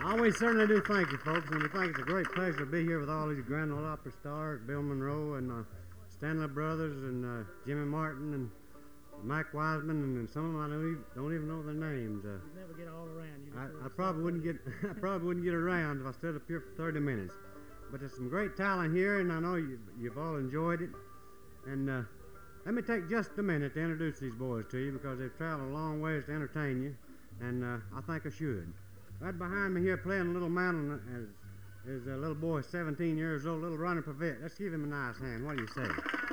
We certainly do thank you, folks, and we think it's a great pleasure to be here with all these Grand Ole Opry stars, Bill Monroe and Stanley Brothers and Jimmy Martin and Mike Wiseman, and some of them I don't even know their names. You never get all around. I probably wouldn't get I probably wouldn't get around if I stood up here for 30 minutes. But there's some great talent here, and I know you've all enjoyed it. And let me take just a minute to introduce these boys to you because they've traveled a long ways to entertain you, and I think I should. Right behind me here playing a little mandolin is a little boy, 17 years old, little Ronnie Pavette. Let's give him a nice hand. What do you say?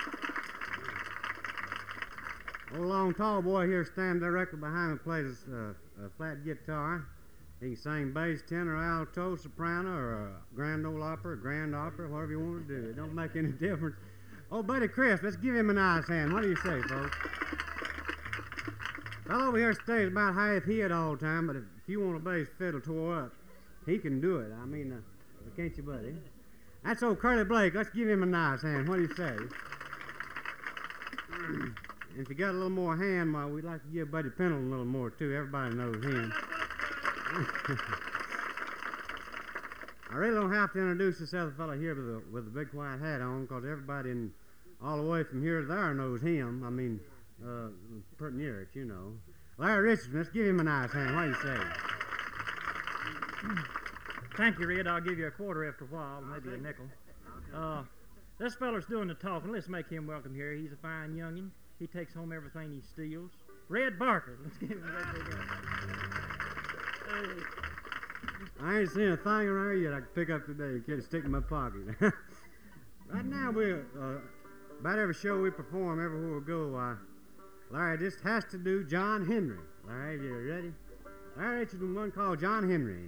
Old long tall boy here standing directly behind me plays a flat guitar. He can sing bass, tenor, alto, soprano, or a grand ole opera, grand opera, whatever you want to do. It don't make any difference. Oh, Buddy Chris, let's give him a nice hand. What do you say, folks? Fellow over here stays about half hit all the time, but if you want a bass fiddle tore up, he can do it. I mean, can't you, Buddy? That's old Curly Blake. Let's give him a nice hand. What do you say? If you got a little more hand, well, we'd like to give Buddy Pendleton a little more, too. Everybody knows him. I really don't have to introduce this other fellow here with the big white hat on, because everybody all the way from here to there knows him. I mean, pretty near it, you know. Larry Richardson, let's give him a nice hand. What do you say? Thank you, Red. I'll give you a quarter after a while, maybe a nickel. This feller's doing the talking. Let's make him welcome here. He's a fine youngin'. He takes home everything he steals. Red Barker. Let's give him a big hand. I ain't seen a thing around here yet I can pick up today. Can't stick in my pocket. Right now, about every show we perform, everywhere we go, Larry just has to do John Henry. Larry, you ready? Larry Richardson, one called John Henry.